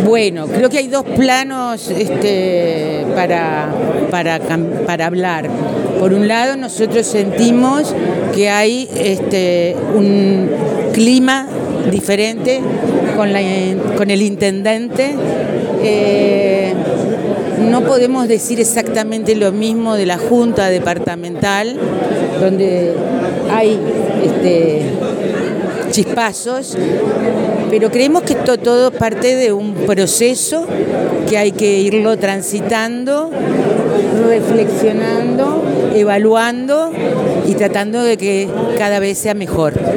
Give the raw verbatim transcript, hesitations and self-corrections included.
Bueno, creo que hay dos planos este, para, para, para hablar. Por un lado, nosotros sentimos que hay este, un clima diferente con, la, con el intendente. Eh, no podemos decir exactamente lo mismo de la Junta Departamental, donde hay este, chispazos, pero creemos que esto todo parte de un proceso que hay que irlo transitando, reflexionando, evaluando y tratando de que cada vez sea mejor.